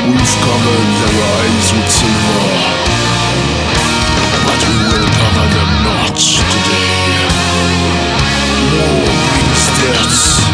We've covered their eyes with silver, but we will cover them not today. War brings death.